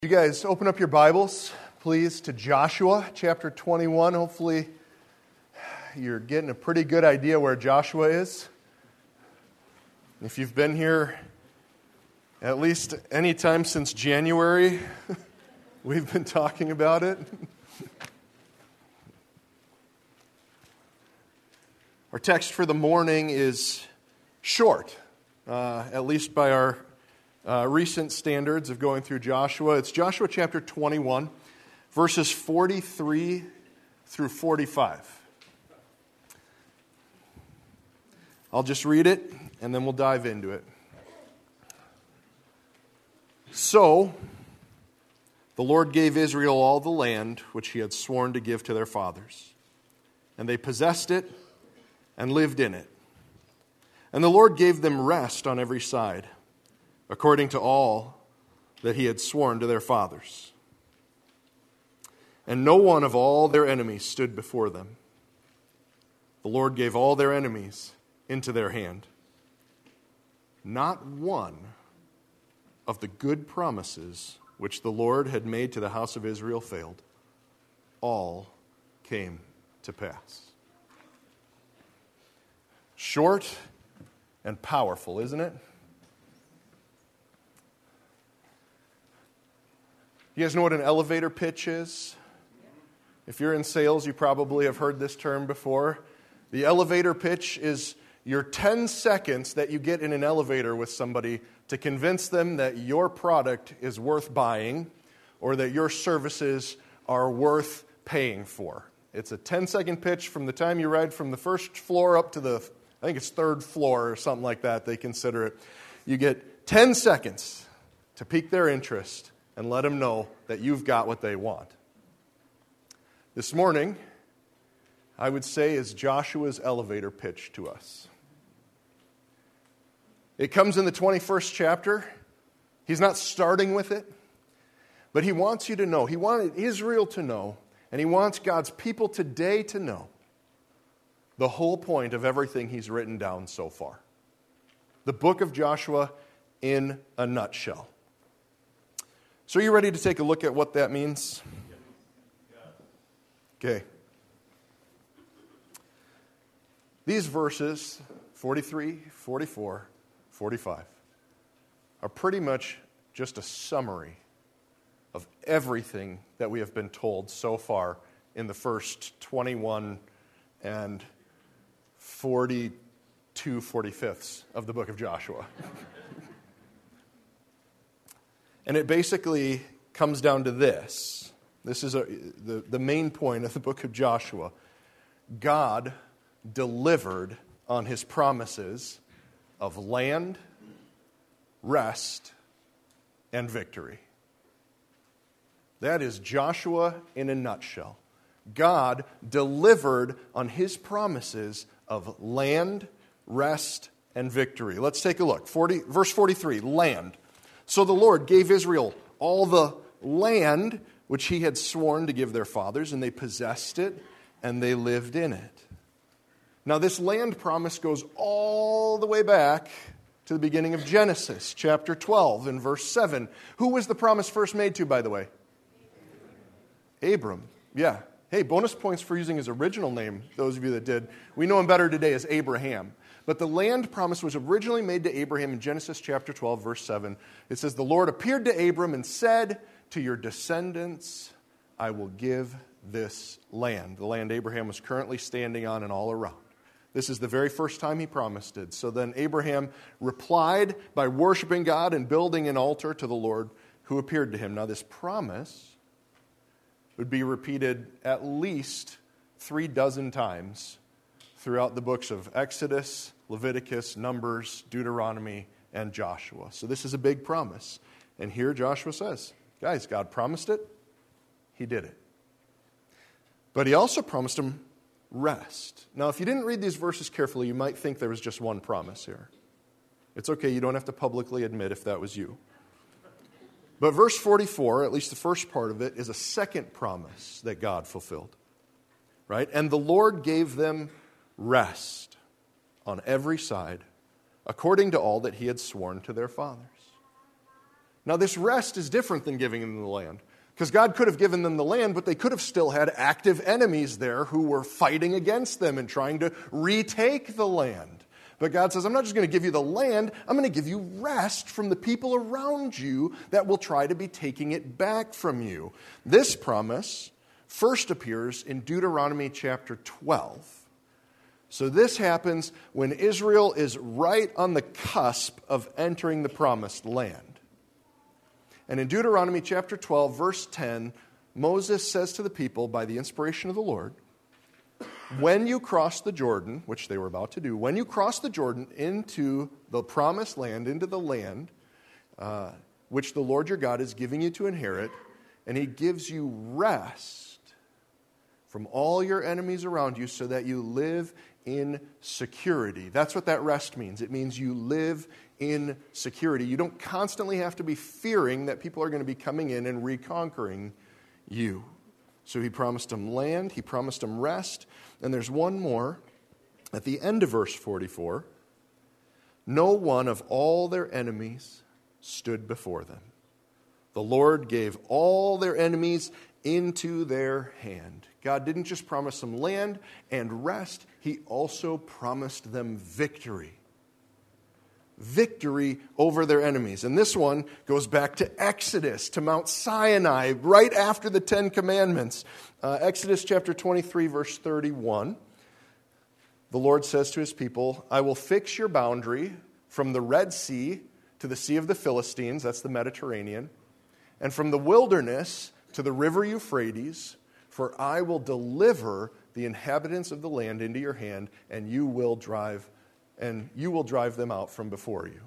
You guys open up your Bibles, please, to Joshua chapter 21. Hopefully you're getting a pretty good idea where Joshua is. If you've been here at least any time since January, we've been talking about it. Our text for the morning is short, at least by our recent standards of going through Joshua. It's Joshua chapter 21, verses 43 through 45. I'll just read it, and then we'll dive into it. So, the Lord gave Israel all the land which he had sworn to give to their fathers, and they possessed it and lived in it. And the Lord gave them rest on every side, according to all that he had sworn to their fathers. And no one of all their enemies stood before them. The Lord gave all their enemies into their hand. Not one of the good promises which the Lord had made to the house of Israel failed. All came to pass. Short and powerful, isn't it? You guys know what an elevator pitch is? If you're in sales, you probably have heard this term before. The elevator pitch is your 10 seconds that you get in an elevator with somebody to convince them that your product is worth buying or that your services are worth paying for. It's a 10-second pitch from the time you ride from the first floor up to the, I think it's third floor or something like that, they consider it. You get 10 seconds to pique their interest and let them know that you've got what they want. This morning, I would say, is Joshua's elevator pitch to us. It comes in the 21st chapter. He's not starting with it, but he wants you to know. He wanted Israel to know, and he wants God's people today to know the whole point of everything he's written down so far. The book of Joshua in a nutshell. So are you ready to take a look at what that means? Okay. These verses, 43, 44, 45, are pretty much just a summary of everything that we have been told so far in the first 21 and 42 45ths of the book of Joshua. And it basically comes down to this. This is the main point of the book of Joshua. God delivered on his promises of land, rest, and victory. That is Joshua in a nutshell. God delivered on his promises of land, rest, and victory. Let's take a look. Verse 43, land. So the Lord gave Israel all the land which he had sworn to give their fathers, and they possessed it, and they lived in it. Now this land promise goes all the way back to the beginning of Genesis, chapter 12, and verse 7. Who was the promise first made to, by the way? Abram. Yeah. Hey, bonus points for using his original name, those of you that did. We know him better today as Abraham. But the land promise was originally made to Abraham in Genesis chapter 12, verse 7. It says, the Lord appeared to Abram and said, to your descendants I will give this land. The land Abraham was currently standing on and all around. This is the very first time he promised it. So then Abraham replied by worshiping God and building an altar to the Lord who appeared to him. Now this promise would be repeated at least 36 times throughout the books of Exodus, Leviticus, Numbers, Deuteronomy, and Joshua. So this is a big promise. And here Joshua says, guys, God promised it. He did it. But he also promised them rest. Now, if you didn't read these verses carefully, you might think there was just one promise here. It's okay, you don't have to publicly admit if that was you. But verse 44, at least the first part of it, is a second promise that God fulfilled. Right? And the Lord gave them rest on every side, according to all that he had sworn to their fathers. Now, this rest is different than giving them the land. Because God could have given them the land, but they could have still had active enemies there who were fighting against them and trying to retake the land. But God says, I'm not just going to give you the land, I'm going to give you rest from the people around you that will try to be taking it back from you. This promise first appears in Deuteronomy chapter 12. So this happens when Israel is right on the cusp of entering the promised land. And in Deuteronomy chapter 12, verse 10, Moses says to the people by the inspiration of the Lord, when you cross the Jordan, which they were about to do, when you cross the Jordan into the promised land, into the land which the Lord your God is giving you to inherit, and he gives you rest from all your enemies around you so that you live in security. That's what that rest means. It means you live in security. You don't constantly have to be fearing that people are going to be coming in and reconquering you. So he promised them land, he promised them rest, and there's one more at the end of verse 44. No one of all their enemies stood before them. The Lord gave all their enemies into their hand. God didn't just promise them land and rest, he also promised them victory. Victory over their enemies. And this one goes back to Exodus, to Mount Sinai, right after the Ten Commandments. Exodus chapter 23, verse 31. The Lord says to his people, I will fix your boundary from the Red Sea to the Sea of the Philistines, that's the Mediterranean, and from the wilderness to the river Euphrates, for I will deliver the inhabitants of the land into your hand, and you will drive them out from before you.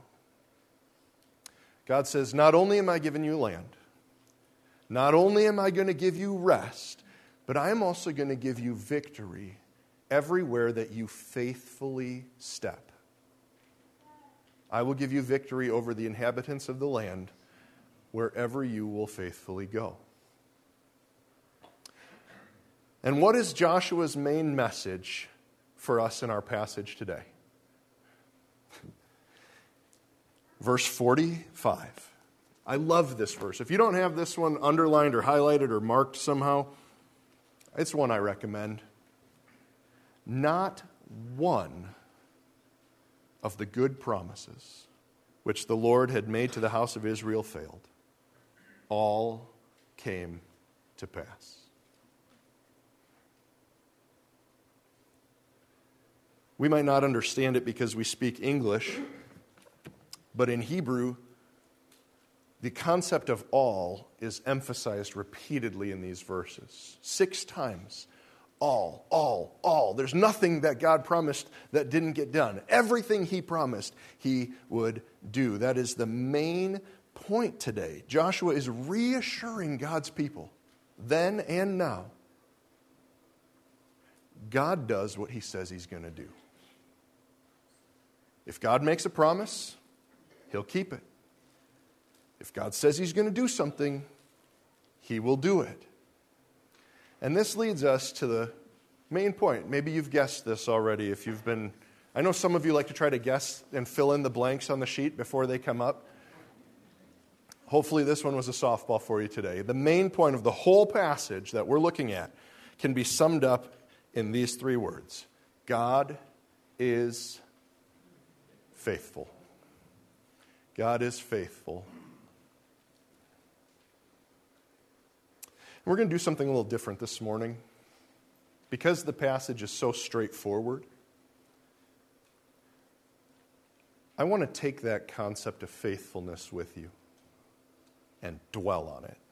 God says, not only am I giving you land, not only am I going to give you rest, but I am also going to give you victory everywhere that you faithfully step. I will give you victory over the inhabitants of the land wherever you will faithfully go. And what is Joshua's main message for us in our passage today? Verse 45. I love this verse. If you don't have this one underlined or highlighted or marked somehow, it's one I recommend. Not one of the good promises which the Lord had made to the house of Israel failed. All came to pass. We might not understand it because we speak English, but in Hebrew, the concept of all is emphasized repeatedly in these verses. 6 times. All. There's nothing that God promised that didn't get done. Everything he promised, he would do. That is the main point today. Joshua is reassuring God's people, then and now. God does what he says he's going to do. If God makes a promise, he'll keep it. If God says he's going to do something, he will do it. And this leads us to the main point. Maybe you've guessed this already if you've been... I know some of you like to try to guess and fill in the blanks on the sheet before they come up. Hopefully this one was a softball for you today. The main point of the whole passage that we're looking at can be summed up in these 3 words. God is faithful. God is faithful. And we're going to do something a little different this morning. Because the passage is so straightforward, I want to take that concept of faithfulness with you and dwell on it.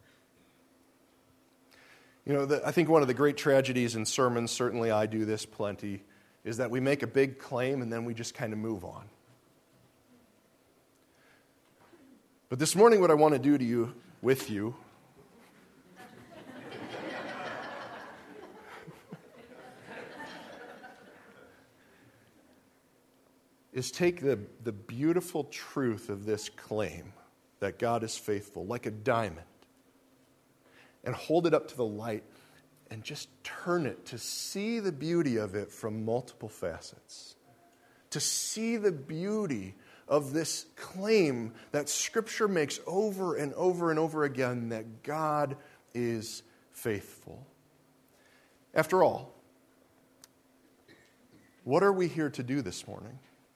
You know, I think one of the great tragedies in sermons, certainly I do this plenty, is that we make a big claim and then we just kind of move on. But this morning what I want to do with you is take the beautiful truth of this claim that God is faithful, like a diamond, and hold it up to the light and just turn it to see the beauty of it from multiple facets. To see the beauty of this claim that Scripture makes over and over and over again that God is faithful. After all, what are we here to do this morning?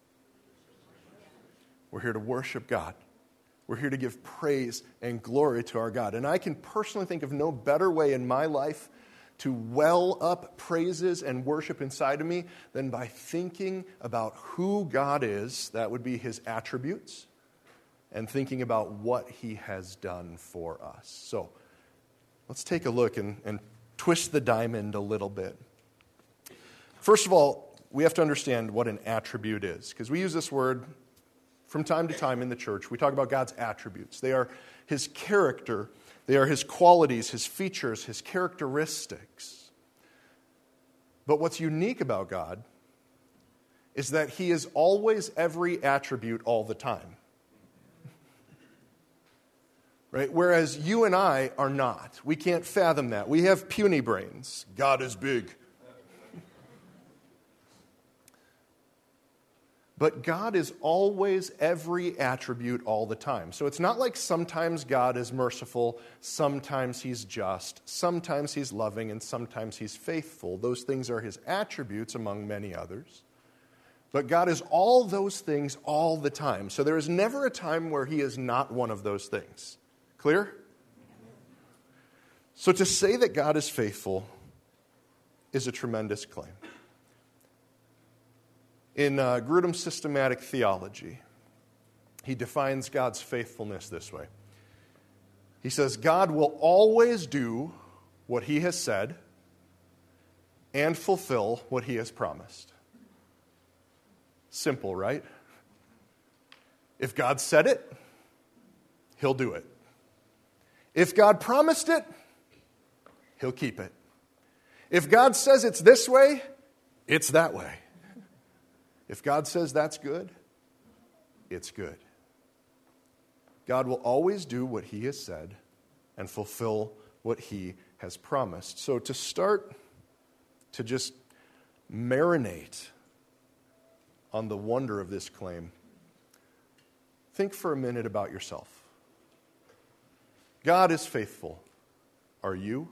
We're here to worship God. We're here to give praise and glory to our God. And I can personally think of no better way in my life to well up praises and worship inside of me than by thinking about who God is, that would be his attributes, and thinking about what he has done for us. So let's take a look and twist the diamond a little bit. First of all, we have to understand what an attribute is, because we use this word from time to time in the church. We talk about God's attributes. They are his character. They are his qualities, his features, his characteristics. But what's unique about God is that he is always every attribute all the time. Right? Whereas you and I are not. We can't fathom that. We have puny brains. God is big. But God is always every attribute all the time. So it's not like sometimes God is merciful, sometimes he's just, sometimes he's loving, and sometimes he's faithful. Those things are his attributes among many others. But God is all those things all the time. So there is never a time where he is not one of those things. Clear? So to say that God is faithful is a tremendous claim. In Grudem's systematic theology, he defines God's faithfulness this way. He says, God will always do what he has said and fulfill what he has promised. Simple, right? If God said it, he'll do it. If God promised it, he'll keep it. If God says it's this way, it's that way. If God says that's good, it's good. God will always do what he has said and fulfill what he has promised. So to start to just marinate on the wonder of this claim, think for a minute about yourself. God is faithful. Are you?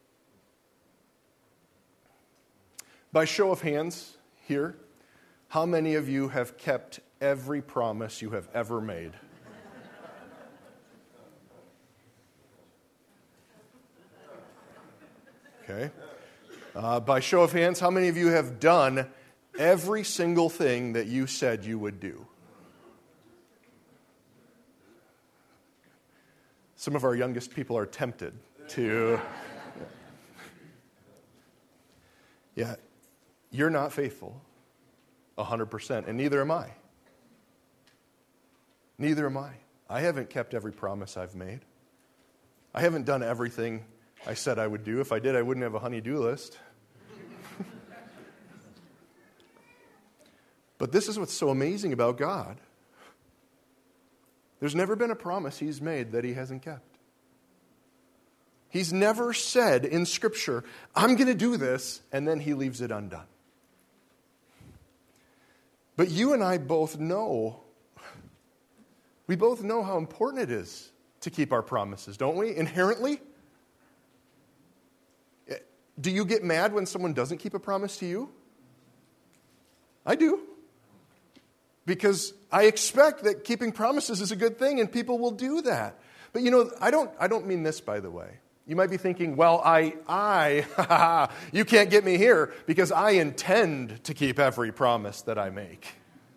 By show of hands here, how many of you have kept every promise you have ever made? Okay. By show of hands, how many of you have done every single thing that you said you would do? Some of our youngest people are tempted to. Yeah, you're not faithful 100%, and neither am I. Neither am I. I haven't kept every promise I've made. I haven't done everything I said I would do. If I did, I wouldn't have a honey-do list. But this is what's so amazing about God. There's never been a promise he's made that he hasn't kept. He's never said in Scripture, I'm going to do this, and then he leaves it undone. But you and I both know, we both know how important it is to keep our promises, don't we? Inherently. Do you get mad when someone doesn't keep a promise to you? I do. Because I expect that keeping promises is a good thing and people will do that. But you know, I don't mean this, by the way. You might be thinking, well, you can't get me here because I intend to keep every promise that I make.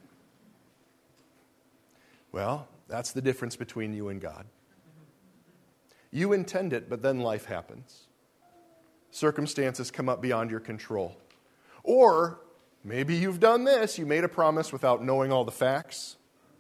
Well, that's the difference between you and God. You intend it, but then life happens. Circumstances come up beyond your control. Or maybe you've done this. You made a promise without knowing all the facts.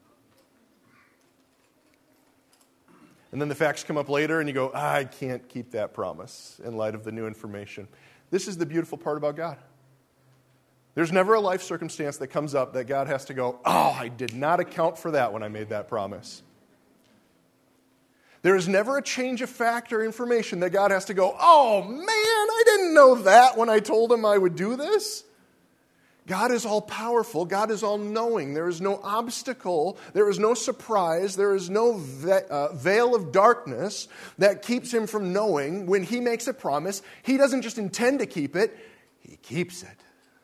And then the facts come up later and you go, I can't keep that promise in light of the new information. This is the beautiful part about God. There's never a life circumstance that comes up that God has to go, I did not account for that when I made that promise. There is never a change of fact or information that God has to go, oh man, I didn't know that when I told him I would do this. God is all-powerful. God is all-knowing. There is no obstacle. There is no surprise. There is no veil of darkness that keeps him from knowing when he makes a promise. He doesn't just intend to keep it. He keeps it.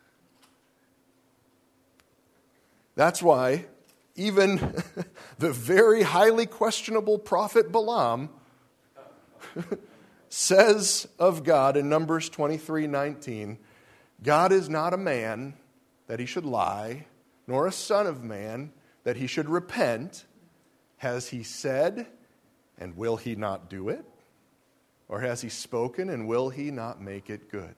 That's why even the very highly questionable prophet Balaam says of God in Numbers 23:19, God is not a man that he should lie, nor a son of man that he should repent. Has he said, and will he not do it? Or has he spoken, and will he not make it good?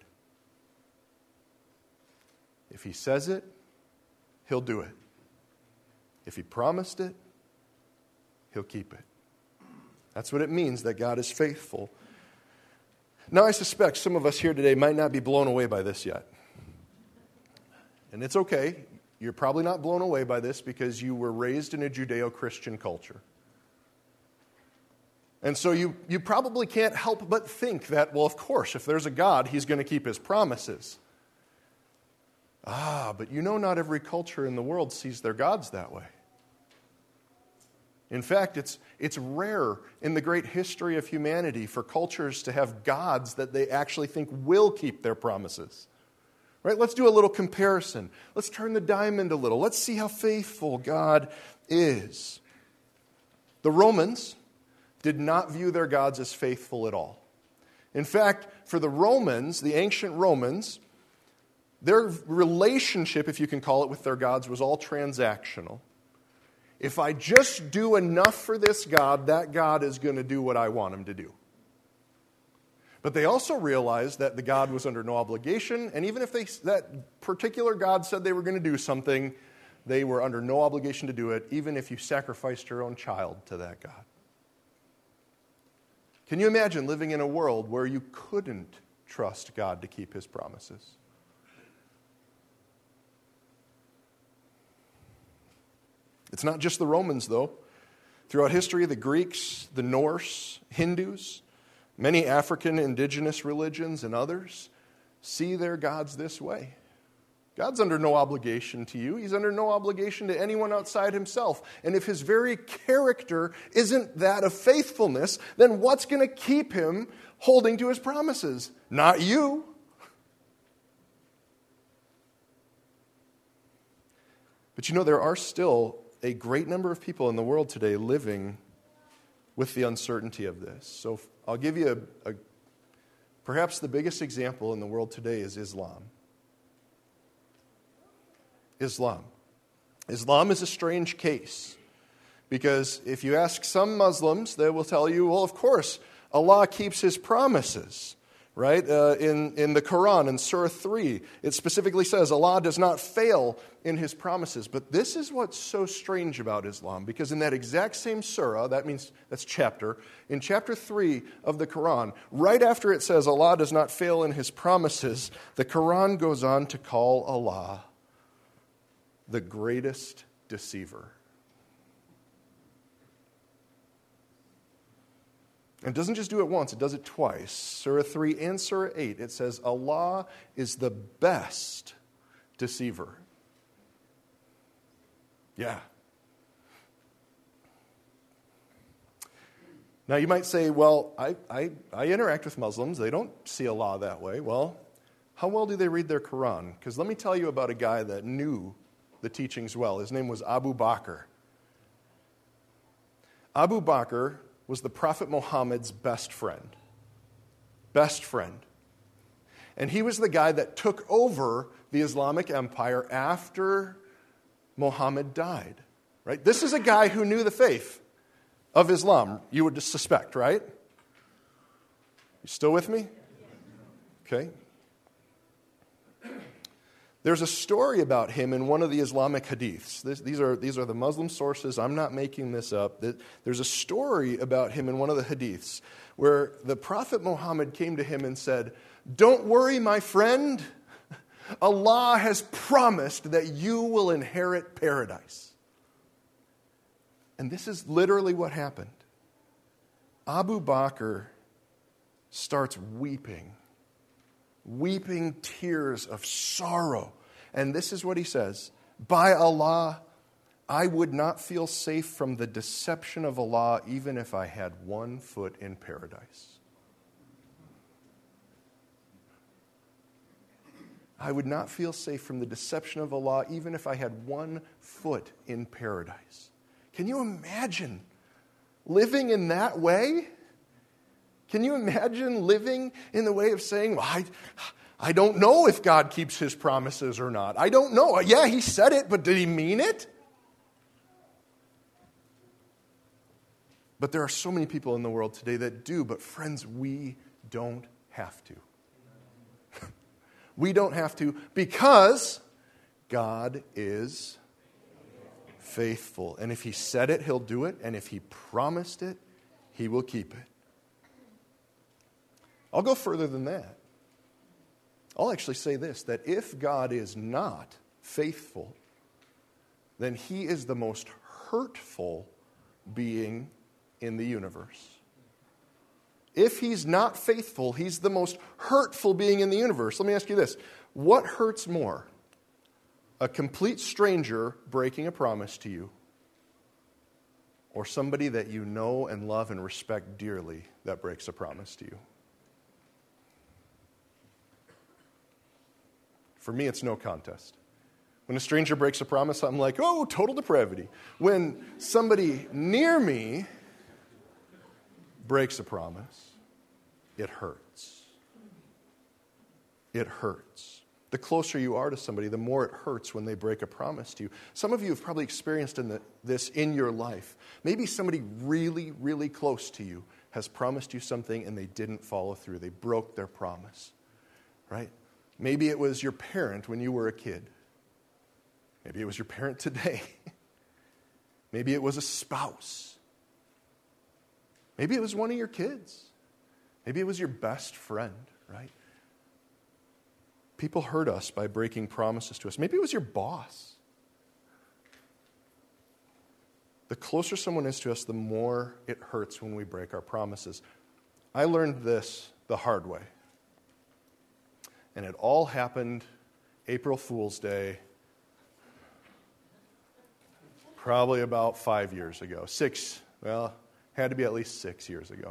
If he says it, he'll do it. If he promised it, he'll keep it. That's what it means that God is faithful. Now, I suspect some of us here today might not be blown away by this yet. And it's okay. You're probably not blown away by this because you were raised in a Judeo-Christian culture. And so you probably can't help but think that, well, of course, if there's a God, he's going to keep his promises. But you know not every culture in the world sees their gods that way. In fact, it's rare in the great history of humanity for cultures to have gods that they actually think will keep their promises. Right? Let's do a little comparison. Let's turn the diamond a little. Let's see how faithful God is. The Romans did not view their gods as faithful at all. In fact, for the Romans, the ancient Romans, their relationship, if you can call it, with their gods was all transactional. If I just do enough for this God, that God is going to do what I want him to do. But they also realized that the God was under no obligation, and even if that particular God said they were going to do something, they were under no obligation to do it, even if you sacrificed your own child to that God. Can you imagine living in a world where you couldn't trust God to keep his promises? It's not just the Romans, though. Throughout history, the Greeks, the Norse, Hindus, many African indigenous religions and others see their gods this way. God's under no obligation to you. He's under no obligation to anyone outside himself. And if his very character isn't that of faithfulness, then what's going to keep him holding to his promises? Not you. But you know, there are still a great number of people in the world today living with the uncertainty of this. So I'll give you perhaps the biggest example in the world today is Islam. Islam is a strange case because if you ask some Muslims, they will tell you, well, of course, Allah keeps his promises, right? In the Quran, in Surah 3, it specifically says Allah does not fail in his promises. But this is what's so strange about Islam, because in that exact same surah, that's chapter, in chapter 3 of the Quran, right after it says Allah does not fail in his promises, the Quran goes on to call Allah the greatest deceiver. And it doesn't just do it once, it does it twice. Surah 3 and Surah 8, it says Allah is the best deceiver. Yeah. Now you might say, well, I interact with Muslims. They don't see Allah that way. Well, how well do they read their Quran? Because let me tell you about a guy that knew the teachings well. His name was Abu Bakr. Abu Bakr was the Prophet Muhammad's best friend. Best friend. And he was the guy that took over the Islamic Empire after Muhammad died. Right? This is a guy who knew the faith of Islam, you would suspect, right? You still with me? Okay. There's a story about him in one of the Islamic hadiths. These are the Muslim sources. I'm not making this up. There's a story about him in one of the hadiths where the Prophet Muhammad came to him and said, "Don't worry, my friend. Allah has promised that you will inherit paradise." And this is literally what happened. Abu Bakr starts weeping tears of sorrow And this is what he says, by Allah, I would not feel safe from the deception of Allah even if I had 1 foot in paradise. I would not feel safe from the deception of Allah even if I had 1 foot in paradise. Can you imagine living in that way? Can you imagine living in the way of saying, well, I don't know if God keeps his promises or not. I don't know. Yeah, he said it, but did he mean it? But there are so many people in the world today that do. But friends, we don't have to. We don't have to because God is faithful. And if he said it, he'll do it. And if he promised it, he will keep it. I'll go further than that. I'll actually say this, that if God is not faithful, then he is the most hurtful being in the universe. If he's not faithful, he's the most hurtful being in the universe. Let me ask you this. What hurts more? A complete stranger breaking a promise to you, or somebody that you know and love and respect dearly that breaks a promise to you? For me, it's no contest. When a stranger breaks a promise, I'm like, oh, total depravity. When somebody near me breaks a promise, it hurts. It hurts. The closer you are to somebody, the more it hurts when they break a promise to you. Some of you have probably experienced this in your life. Maybe somebody really, really close to you has promised you something and they didn't follow through. They broke their promise, right? Maybe it was your parent when you were a kid. Maybe it was your parent today. Maybe it was a spouse. Maybe it was one of your kids. Maybe it was your best friend, right? People hurt us by breaking promises to us. Maybe it was your boss. The closer someone is to us, the more it hurts when we break our promises. I learned this the hard way. And it all happened April Fool's Day, probably about 5 years ago. Had to be at least 6 years ago.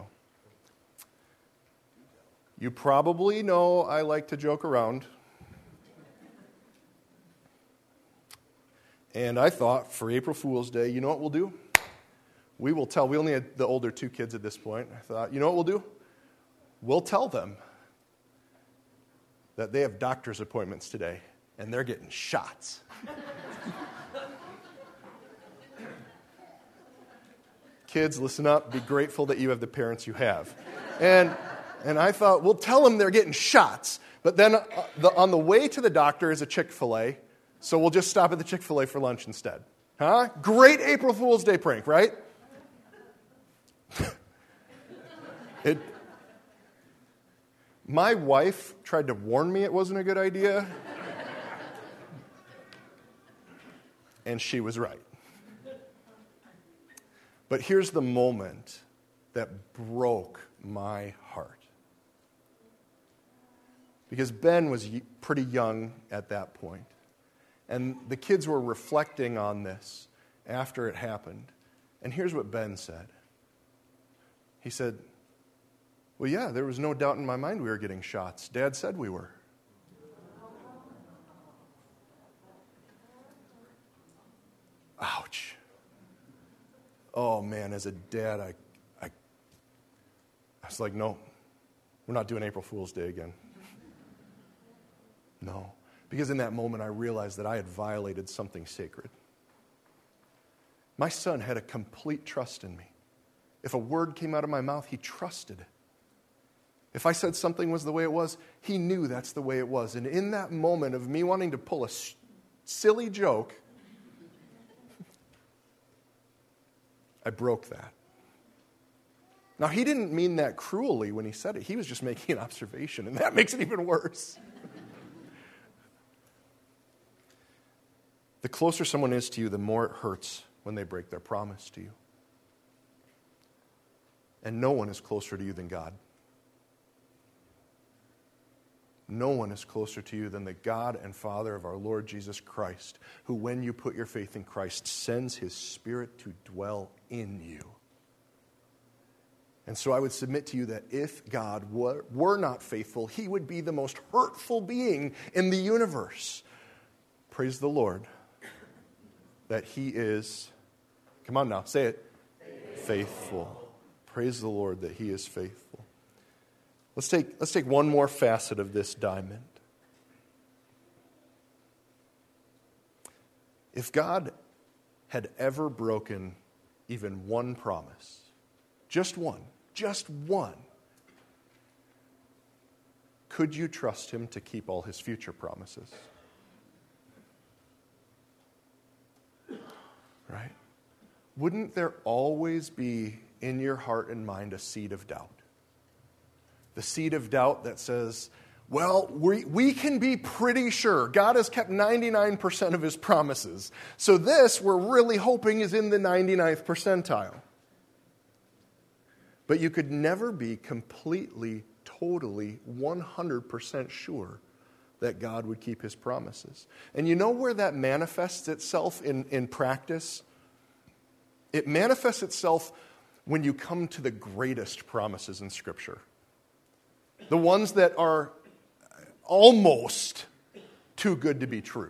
You probably know I like to joke around. And I thought for April Fool's Day, you know what we'll do? We will tell. We only had the older 2 kids at this point. I thought, you know what we'll do? We'll tell them that they have doctor's appointments today, and they're getting shots. Kids, listen up. Be grateful that you have the parents you have. And I thought, we'll tell them they're getting shots. But then on the way to the doctor is a Chick-fil-A, so we'll just stop at the Chick-fil-A for lunch instead. Huh? Great April Fool's Day prank, right? My wife tried to warn me it wasn't a good idea, and she was right. But here's the moment that broke my heart. Because Ben was pretty young at that point. And the kids were reflecting on this after it happened. And here's what Ben said. He said, well, yeah, there was no doubt in my mind we were getting shots. Dad said we were. Ouch. Oh, man, as a dad, I was like, no, we're not doing April Fool's Day again. No. Because in that moment, I realized that I had violated something sacred. My son had a complete trust in me. If a word came out of my mouth, he trusted it. If I said something was the way it was, he knew that's the way it was. And in that moment of me wanting to pull a silly joke, I broke that. Now, he didn't mean that cruelly when he said it. He was just making an observation, and that makes it even worse. The closer someone is to you, the more it hurts when they break their promise to you. And no one is closer to you than God. no one is closer to you than the God and Father of our Lord Jesus Christ, who, when you put your faith in Christ, sends his Spirit to dwell in you. And so I would submit to you that if God were not faithful, he would be the most hurtful being in the universe. Praise the Lord that he is, come on now, say it, faithful. Praise the Lord that he is faithful. Let's take one more facet of this diamond. If God had ever broken even one promise, just one, could you trust him to keep all his future promises? Right? Wouldn't there always be in your heart and mind a seed of doubt? The seed of doubt that says, well, we can be pretty sure God has kept 99% of his promises. So this, we're really hoping, is in the 99th percentile. But you could never be completely, totally, 100% sure that God would keep his promises. And you know where that manifests itself in practice? It manifests itself when you come to the greatest promises in Scripture. The ones that are almost too good to be true.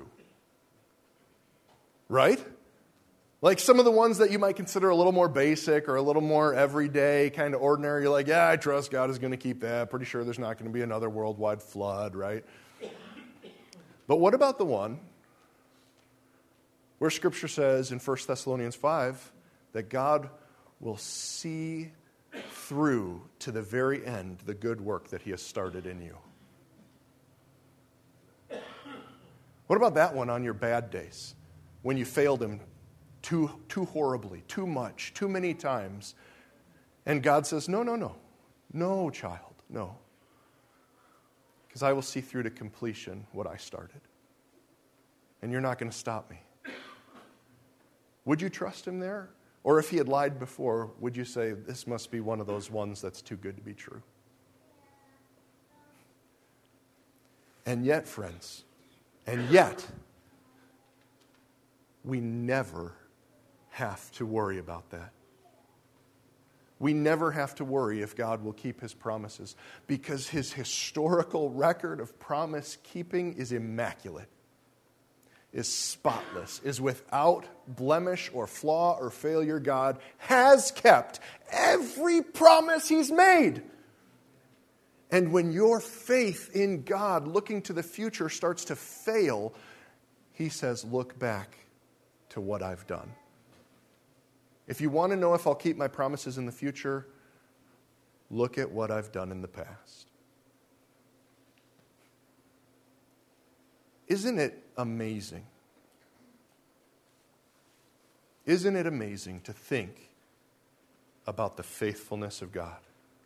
Right? Like some of the ones that you might consider a little more basic or a little more everyday, kind of ordinary. You're like, yeah, I trust God is going to keep that. Pretty sure there's not going to be another worldwide flood, right? But what about the one where Scripture says in 1 Thessalonians 5 that God will see through to the very end the good work that he has started in you? What about that one on your bad days when you failed him too horribly, too much, too many times, and God says, no, child, no. Because I will see through to completion what I started. And you're not going to stop me. Would you trust him there? Or if he had lied before, would you say, this must be one of those ones that's too good to be true? And yet, friends, we never have to worry about that. We never have to worry if God will keep his promises, because his historical record of promise keeping is immaculate, is spotless, is without blemish or flaw or failure. God has kept every promise he's made. And when your faith in God, looking to the future, starts to fail, he says, look back to what I've done. If you want to know if I'll keep my promises in the future, look at what I've done in the past. Isn't it amazing? Isn't it amazing to think about the faithfulness of God?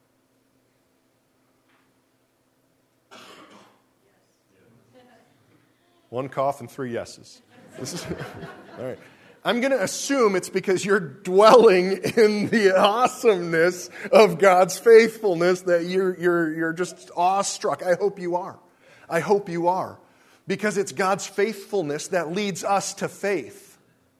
One cough and 3 yeses. All right. I'm going to assume it's because you're dwelling in the awesomeness of God's faithfulness that you're just awestruck. I hope you are. I hope you are. Because it's God's faithfulness that leads us to faith.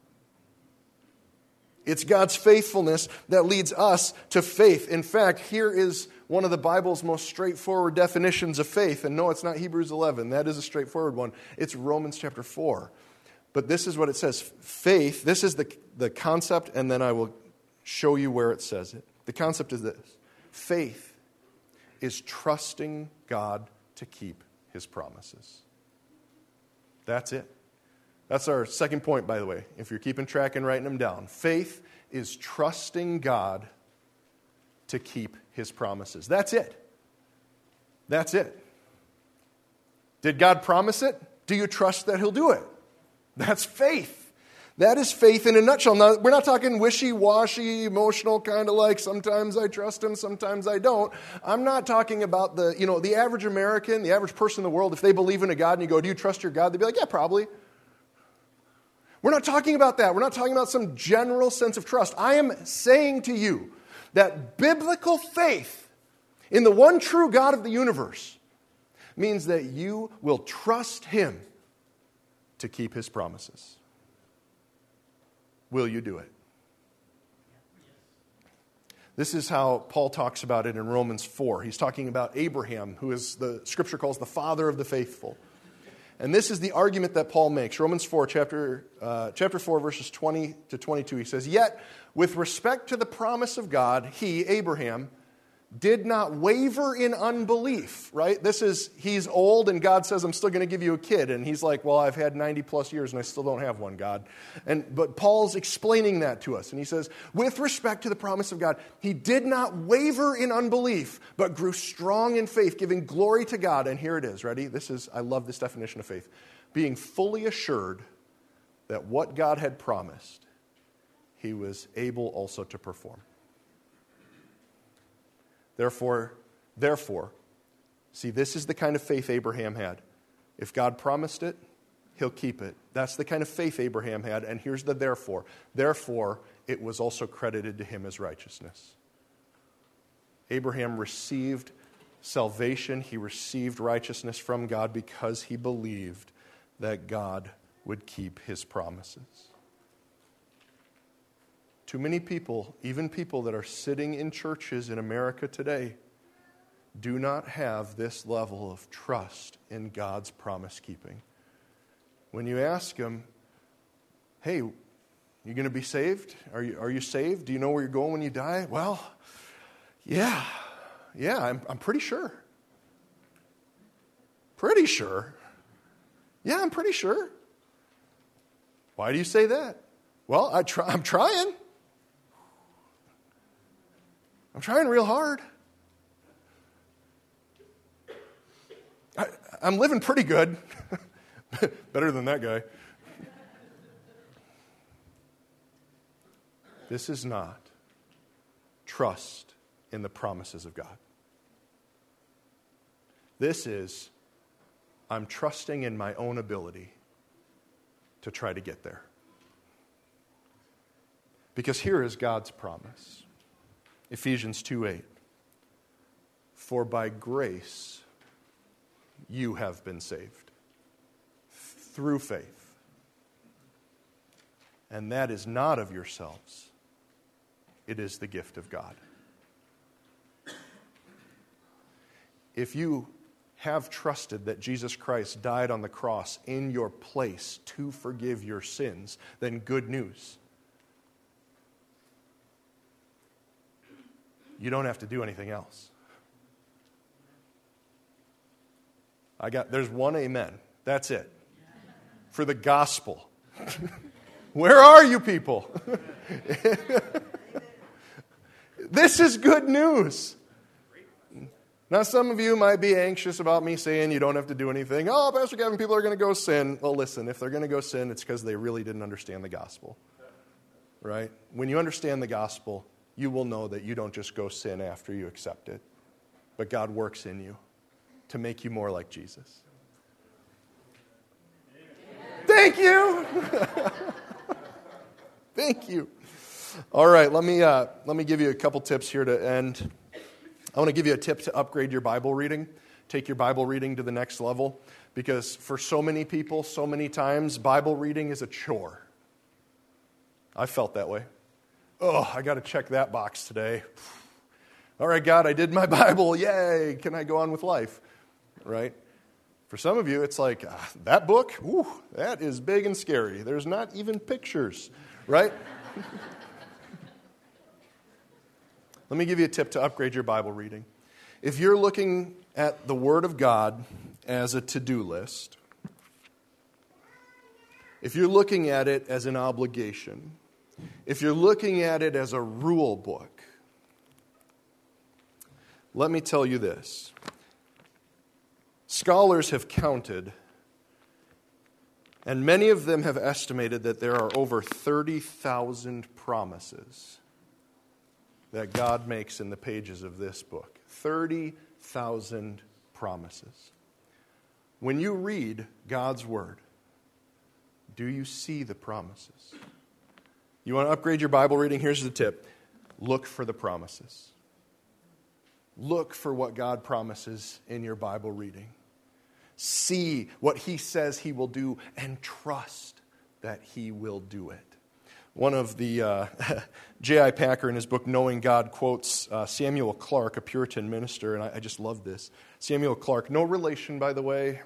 It's God's faithfulness that leads us to faith. In fact, here is one of the Bible's most straightforward definitions of faith. And no, it's not Hebrews 11. That is a straightforward one. It's Romans chapter 4. But this is what it says. Faith, this is the concept, and then I will show you where it says it. The concept is this. Faith is trusting God to keep his promises. That's it. That's our second point, by the way, if you're keeping track and writing them down. Faith is trusting God to keep his promises. That's it. That's it. Did God promise it? Do you trust that he'll do it? That's faith. That is faith in a nutshell. Now, we're not talking wishy-washy, emotional, kind of like sometimes I trust him, sometimes I don't. I'm not talking about the average American, the average person in the world. If they believe in a God and you go, do you trust your God? They'd be like, yeah, probably. We're not talking about that. We're not talking about some general sense of trust. I am saying to you that biblical faith in the one true God of the universe means that you will trust Him to keep His promises. Will you do it? This is how Paul talks about it in Romans 4. He's talking about Abraham, who is the Scripture calls the father of the faithful. And this is the argument that Paul makes. Romans 4, chapter 4, verses 20 to 22. He says, "Yet, with respect to the promise of God, he, Abraham, did not waver in unbelief," right? He's old and God says, "I'm still going to give you a kid." And he's like, "Well, I've had 90 plus years and I still don't have one, God." But Paul's explaining that to us. And he says, with respect to the promise of God, he did not waver in unbelief, but grew strong in faith, giving glory to God. And here it is, ready? I love this definition of faith. Being fully assured that what God had promised, he was able also to perform. Therefore, see, this is the kind of faith Abraham had. If God promised it, He'll keep it. That's the kind of faith Abraham had, and here's the therefore. Therefore, it was also credited to him as righteousness. Abraham received salvation. He received righteousness from God because he believed that God would keep His promises. Too many people, even people that are sitting in churches in America today, do not have this level of trust in God's promise keeping. When you ask them, "Hey, you going to be saved? Are you saved? Do you know where you're going when you die?" "Well, yeah, I'm pretty sure." "Pretty sure?" "Yeah, I'm pretty sure." "Why do you say that?" "Well, I'm trying. I'm trying real hard. I'm living pretty good." Better than that guy. This is not trust in the promises of God. This is, I'm trusting in my own ability to try to get there. Because here is God's promise. Ephesians 2:8. "For by grace you have been saved through faith. And that is not of yourselves. It is the gift of God." If you have trusted that Jesus Christ died on the cross in your place to forgive your sins, then good news. You don't have to do anything else. There's one amen. That's it. For the gospel. Where are you people? This is good news. Now, some of you might be anxious about me saying you don't have to do anything. "Oh, Pastor Kevin, people are going to go sin." Well, listen, if they're going to go sin, it's because they really didn't understand the gospel. Right? When you understand the gospel, you will know that you don't just go sin after you accept it, but God works in you to make you more like Jesus. Thank you. Thank you. All right, let me give you a couple tips here to end. I want to give you a tip to upgrade your Bible reading. Take your Bible reading to the next level, because for so many people, so many times, Bible reading is a chore. I felt that way. "Oh, I got to check that box today. All right, God, I did my Bible. Yay, can I go on with life?" Right? For some of you, it's like, that book, that is big and scary. There's not even pictures, right? Let me give you a tip to upgrade your Bible reading. If you're looking at the Word of God as a to-do list, if you're looking at it as an obligation, if you're looking at it as a rule book, let me tell you this. Scholars have counted, and many of them have estimated that there are over 30,000 promises that God makes in the pages of this book. 30,000 promises. When you read God's Word, do you see the promises? You want to upgrade your Bible reading? Here's the tip. Look for the promises. Look for what God promises in your Bible reading. See what he says he will do and trust that he will do it. One of the, J.I. Packer in his book Knowing God quotes Samuel Clarke, a Puritan minister, and I just love this. Samuel Clarke, no relation, by the way.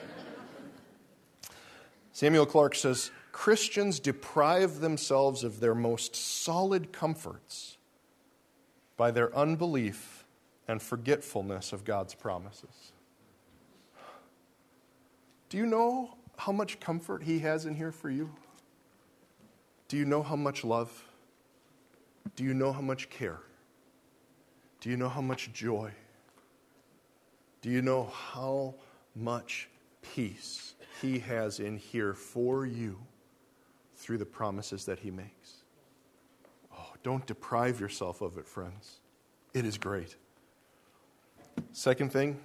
Samuel Clarke says, Christians deprive themselves of their most solid comforts by their unbelief and forgetfulness of God's promises. Do you know how much comfort he has in here for you? Do you know how much love? Do you know how much care? Do you know how much joy? Do you know how much peace he has in here for you through the promises that he makes? Oh, don't deprive yourself of it, friends. It is great. Second thing,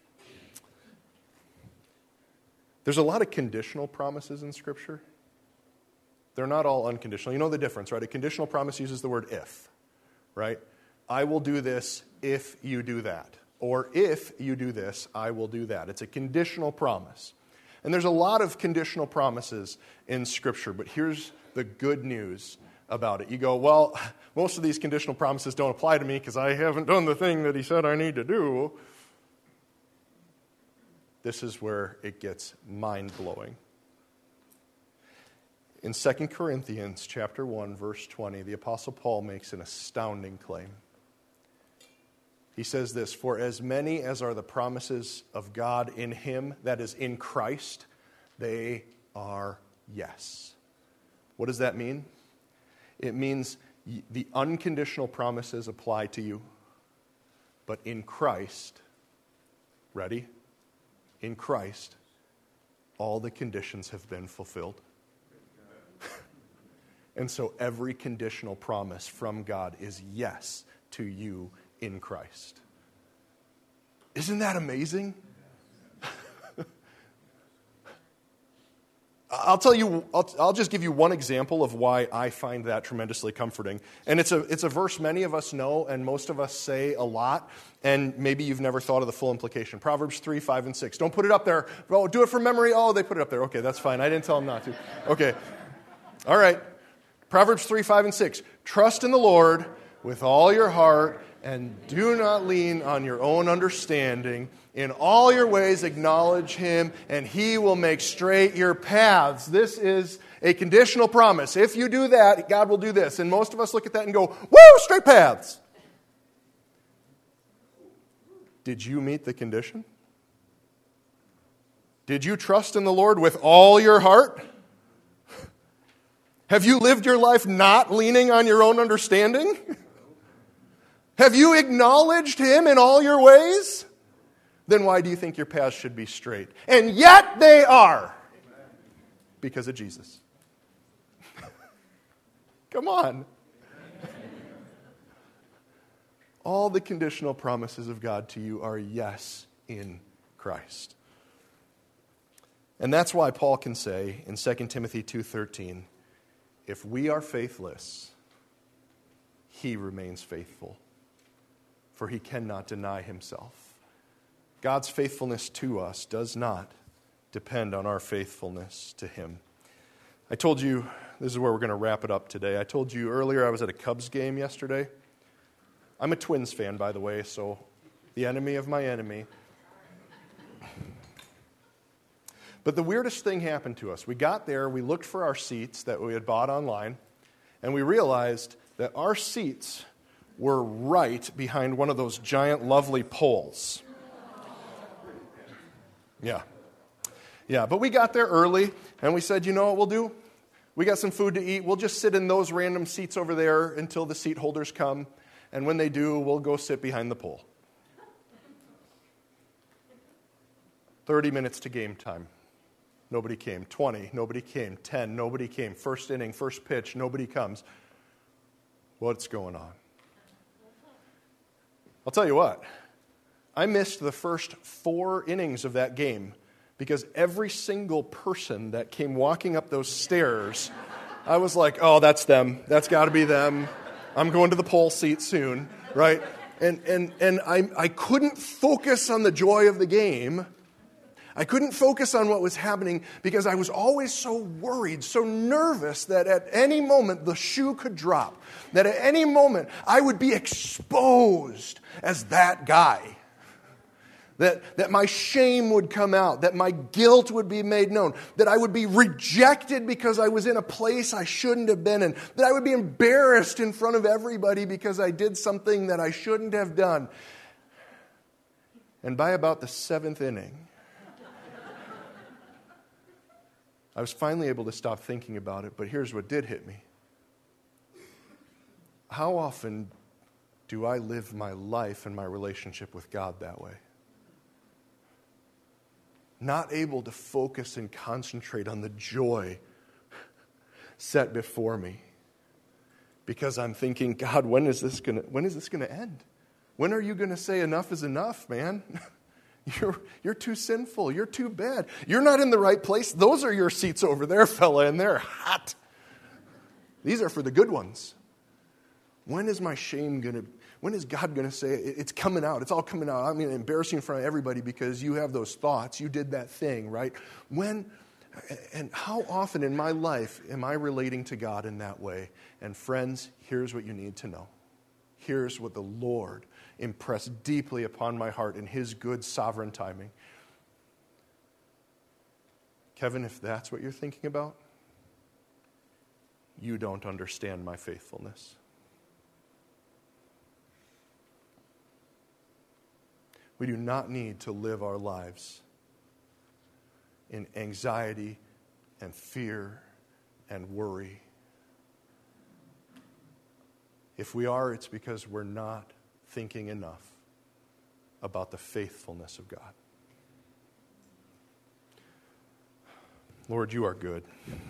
there's a lot of conditional promises in Scripture. They're not all unconditional. You know the difference, right? A conditional promise uses the word if, right? I will do this if you do that. Or if you do this, I will do that. It's a conditional promise. And there's a lot of conditional promises in Scripture, but here's the good news about it. You go, well, most of these conditional promises don't apply to me because I haven't done the thing that he said I need to do. This is where it gets mind-blowing. In 2 Corinthians chapter 1, verse 20, the Apostle Paul makes an astounding claim. He says this, for as many as are the promises of God in him, that is in Christ, they are yes. What does that mean? It means the unconditional promises apply to you, but in Christ, ready? In Christ, all the conditions have been fulfilled. And so every conditional promise from God is yes to you in Christ. Isn't that amazing? I'll just give you one example of why I find that tremendously comforting. And it's a verse many of us know and most of us say a lot, and maybe you've never thought of the full implication. Proverbs 3, 5, and 6. Don't put it up there. Oh, do it from memory. Oh, they put it up there. Okay, that's fine. I didn't tell them not to. Okay. All right. Proverbs 3, 5, and 6. Trust in the Lord with all your heart and do not lean on your own understanding. In all your ways acknowledge him, and he will make straight your paths. This is a conditional promise. If you do that, God will do this. And most of us look at that and go, woo, straight paths. Did you meet the condition? Did you trust in the Lord with all your heart? Have you lived your life not leaning on your own understanding? Have you acknowledged him in all your ways? Then why do you think your paths should be straight? And yet they are. Because of Jesus. Come on. All the conditional promises of God to you are yes in Christ. And that's why Paul can say in 2 Timothy 2:13, if we are faithless, he remains faithful, for he cannot deny himself. God's faithfulness to us does not depend on our faithfulness to him. I told you, this is where we're going to wrap it up today. I told you earlier I was at a Cubs game yesterday. I'm a Twins fan, by the way, so the enemy of my enemy. But the weirdest thing happened to us. We got there, we looked for our seats that we had bought online, and we realized that our seats were right behind one of those giant, lovely poles. Yeah, but we got there early, and we said, you know what we'll do? We got some food to eat. We'll just sit in those random seats over there until the seat holders come, and when they do, we'll go sit behind the pole. 30 minutes to game time. Nobody came. 20, nobody came. 10, nobody came. First inning, first pitch, nobody comes. What's going on? I'll tell you what. I missed the first 4 innings of that game because every single person that came walking up those stairs, I was like, oh, that's them. That's got to be them. I'm going to the pole seat soon, right? And I couldn't focus on the joy of the game. I couldn't focus on what was happening because I was always so worried, so nervous that at any moment the shoe could drop, that at any moment I would be exposed as that guy. That my shame would come out, that my guilt would be made known, that I would be rejected because I was in a place I shouldn't have been in, that I would be embarrassed in front of everybody because I did something that I shouldn't have done. And by about the 7th inning, I was finally able to stop thinking about it, but here's what did hit me. How often do I live my life and my relationship with God that way? Not able to focus and concentrate on the joy set before me. Because I'm thinking, God, when is this gonna end? When are you gonna say enough is enough, man? You're too sinful. You're too bad. You're not in the right place. Those are your seats over there, fella, and they're hot. These are for the good ones. When is my shame when is God going to say, it's coming out, it's all coming out, I'm going to embarrass you in front of everybody because you have those thoughts, you did that thing, right? When, and how often in my life am I relating to God in that way? And friends, here's what you need to know. Here's what the Lord impressed deeply upon my heart in His good sovereign timing. Kevin, if that's what you're thinking about, you don't understand my faithfulness. We do not need to live our lives in anxiety and fear and worry. If we are, it's because we're not thinking enough about the faithfulness of God. Lord, you are good.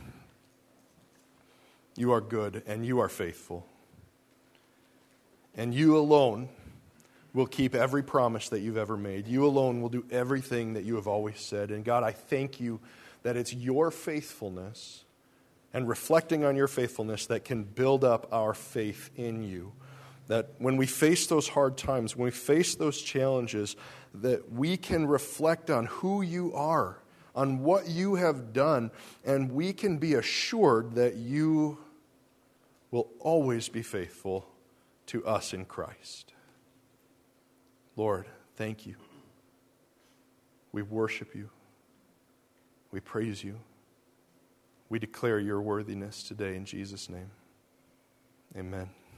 You are good and you are faithful. And you alone will keep every promise that you've ever made. You alone will do everything that you have always said. And God, I thank you that it's your faithfulness and reflecting on your faithfulness that can build up our faith in you. That when we face those hard times, when we face those challenges, that we can reflect on who you are, on what you have done, and we can be assured that you will always be faithful to us in Christ. Lord, thank you. We worship you. We praise you. We declare your worthiness today in Jesus' name. Amen.